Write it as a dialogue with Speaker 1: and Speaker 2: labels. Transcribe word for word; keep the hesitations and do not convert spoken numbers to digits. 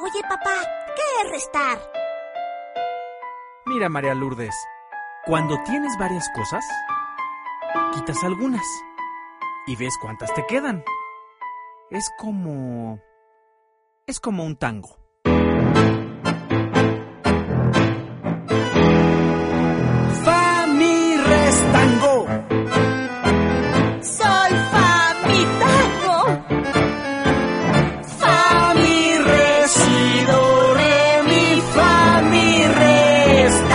Speaker 1: Oye, papá, ¿qué es restar?
Speaker 2: Mira, María Lourdes, cuando tienes varias cosas, quitas algunas y ves cuántas te quedan. Es como... es como un tango.